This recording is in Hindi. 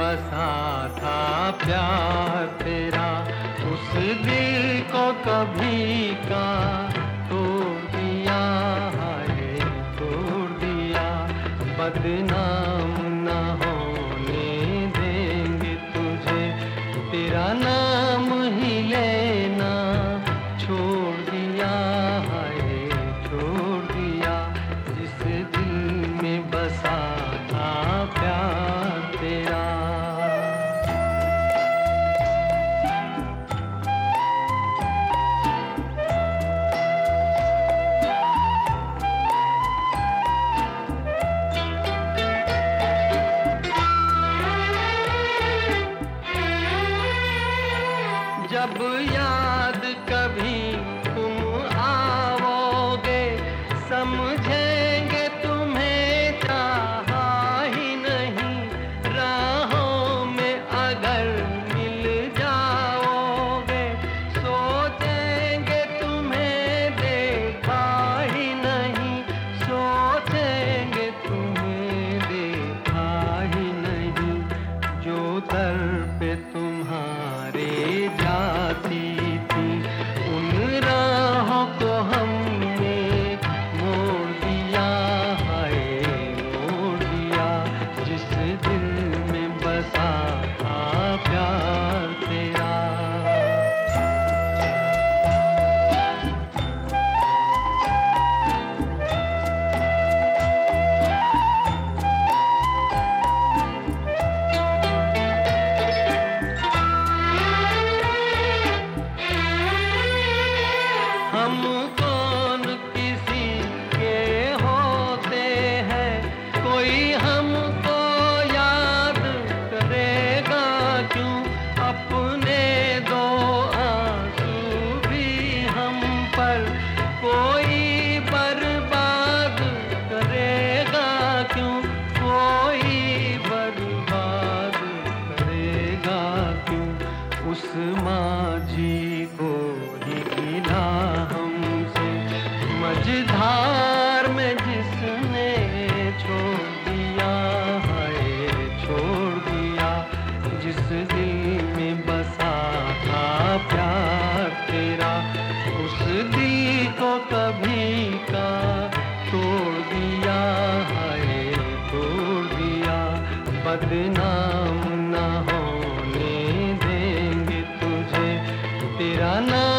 बसा था प्यार तेरा, उस दिल को कभी का तोड़ दिया, हाय तोड़ दिया। बदनाम न होने देंगे तुझे, तेरा नाम ही लेना छोड़ दिया, हाय छोड़ दिया। जिस दिल में बसा था प्यार तेरा। जब याद कभी तुम आओगे, समझेंगे तुम्हें चाहा ही नहीं। राहों में अगर मिल जाओगे, सोचेंगे तुम्हें देखा ही नहीं, सोचेंगे तुम्हें देखा ही नहीं। जो दर पे तुम्हारे जाती थी, उन राहों को हमने मोड़ दिया, हाय मोड़ दिया। जिस दिल में बसा था प्यार तेरा। हम कौन किसी के होते हैं, कोई हमको याद करेगा क्यों। अपने दो आंसू भी हम पर कोई बर्बाद करेगा क्यों, कोई बर्बाद करेगा क्यों। उस माझी को ही गिला हमसे, मझधार में जिसने छोड़ दिया, हाय छोड़ दिया। जिस दिल में बसा था प्यार तेरा, उस दिल को कभी का तोड़ दिया, हाय तोड़ दिया। बदनाम न होने देंगे तुझे, तेरा नाम